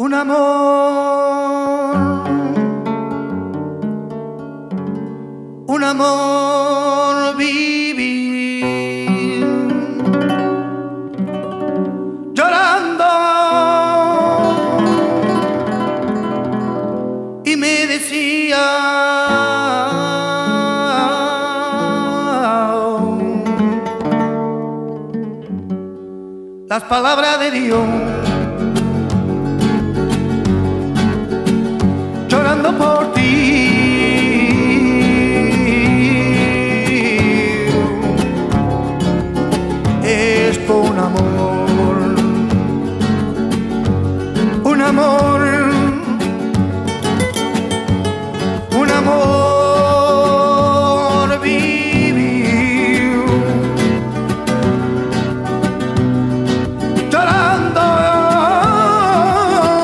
un amor vivir llorando y me decía las palabras de Dios. Llorando por ti, es por un amor